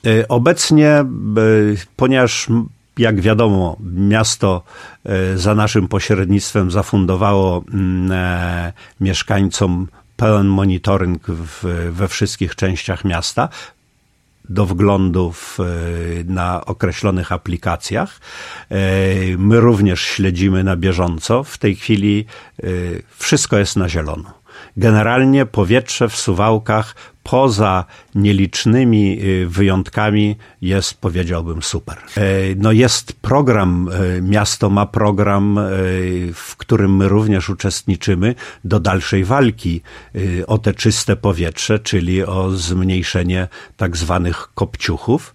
Obecnie, ponieważ jak wiadomo, miasto za naszym pośrednictwem zafundowało mieszkańcom pełen monitoring we wszystkich częściach miasta do wglądów na określonych aplikacjach. My również śledzimy na bieżąco. W tej chwili wszystko jest na zielono. Generalnie powietrze w Suwałkach poza nielicznymi wyjątkami jest, powiedziałbym, super. No jest program, miasto ma program, w którym my również uczestniczymy do dalszej walki o te czyste powietrze, czyli o zmniejszenie tak zwanych kopciuchów.